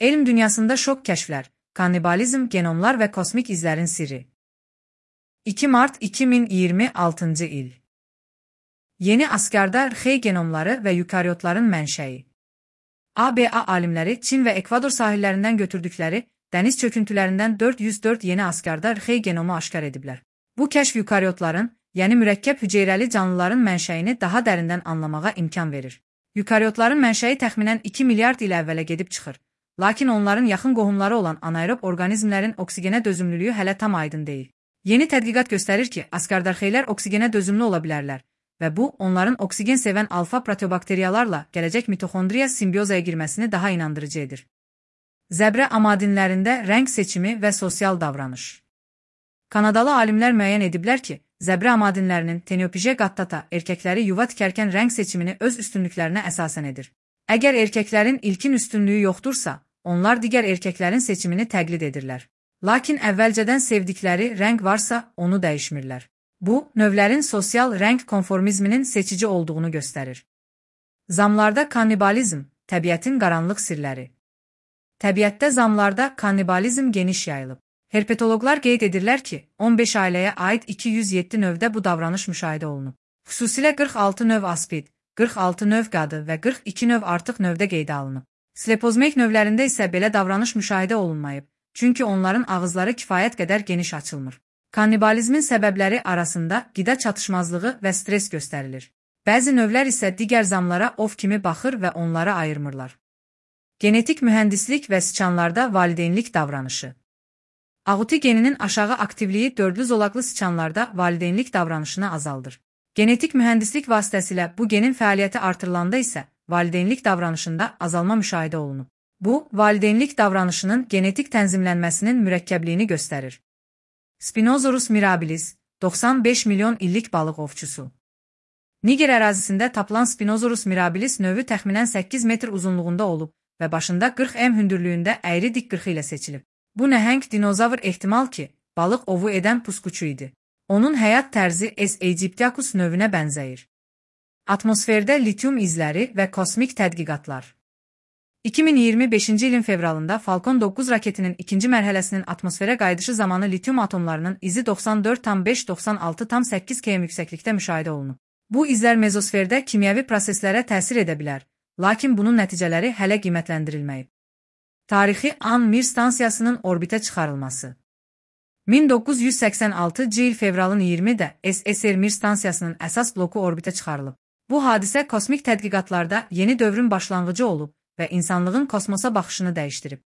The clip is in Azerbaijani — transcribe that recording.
Elm dünyasında şok kəşflər, kannibalizm, genomlar və kosmik izlərin sirri. 2 Mart 2026 il. Yeni Asgarda arxey genomları və yukaryotların mənşəyi. ABA alimləri Çin və Ekvador sahillərindən götürdükləri dəniz çöküntülərindən 404 yeni Asgarda arxey genomu aşkar ediblər. Bu kəşf yukaryotların, yəni mürəkkəb hüceyrəli canlıların mənşəyini daha dərindən anlamağa imkan verir. Yukaryotların mənşəyi təxminən 2 milyard il əvvələ gedib çıxır. Lakin onların yaxın qohumları olan anaerob orqanizmlərin oksigenə dözümlülüyü hələ tam aydın deyil. Yeni tədqiqat göstərir ki, askardarxeylər oksigenə dözümlü ola bilərlər və bu, onların oksigen sevən alfa proteobakteriyalarla gələcək mitoxondriya simbiozaya girməsini daha inandırıcı edir. Zəbrə amadinlərində rəng seçimi və sosial davranış. Kanadalı alimlər müəyyən ediblər ki, zəbrə amadinlərinin Tenopygia qattata erkəkləri yuva tikərkən rəng seçimini öz üstünlüklərinə əsasən edir. Əgər erkəklərin ilkin üstünlüyü yoxdursa, onlar digər erkəklərin seçimini təqlid edirlər. Lakin əvvəlcədən sevdikləri rəng varsa, onu dəyişmirlər. Bu, növlərin sosial rəng konformizminin seçici olduğunu göstərir. Zamlarda kannibalizm, təbiətin qaranlıq sirləri. Təbiətdə zamlarda kannibalizm geniş yayılıb. Herpetologlar qeyd edirlər ki, 15 ailəyə aid 207 növdə bu davranış müşahidə olunub. Xüsusilə 46 növ aspid, 46 növ qadı və 42 növ artıq növdə qeydə alınıb. Slepozmeik növlərində isə belə davranış müşahidə olunmayıb, çünki onların ağızları kifayət qədər geniş açılmır. Kannibalizmin səbəbləri arasında qida çatışmazlığı və stres göstərilir. Bəzi növlər isə digər zamlara ov kimi baxır və onları ayırmırlar. Genetik mühəndislik və siçanlarda valideynlik davranışı. Aguti geninin aşağı aktivliyi dördlü zolaqlı siçanlarda valideynlik davranışını azaldır. Genetik mühəndislik vasitəsilə bu genin fəaliyyəti artırılanda isə valideynlik davranışında azalma müşahidə olunub. Bu, valideynlik davranışının genetik tənzimlənməsinin mürəkkəbliyini göstərir. Spinosaurus mirabilis, 95 milyon illik balıq ovçusu. Niger ərazisində tapılan Spinosaurus mirabilis növü təxminən 8 metr uzunluğunda olub və başında 40 m hündürlüyündə əyri dik qırxı ilə seçilib. Bu nəhəng dinozavr ehtimal ki, balıq ovu edən pusquçu idi. Onun həyat tərzi S. aegyptiacus növünə bənzəyir. Atmosferdə litium izləri və kosmik tədqiqatlar. 2025-ci ilin fevralında Falcon 9 raketinin ikinci mərhələsinin atmosferə qayıdışı zamanı litium atomlarının izi 94,5-96,8 km yüksəklikdə müşahidə olunub. Bu izlər mezosferdə kimyəvi proseslərə təsir edə bilər, lakin bunun nəticələri hələ qiymətləndirilməyib. Tarixi An Mir stansiyasının orbitə çıxarılması. 1986-cı il fevralın 20-də SSR Mir stansiyasının əsas bloku orbitə çıxarılıb. Bu hadisə kosmik tədqiqatlarda yeni dövrün başlanğıcı olub və insanlığın kosmosa baxışını dəyişdirib.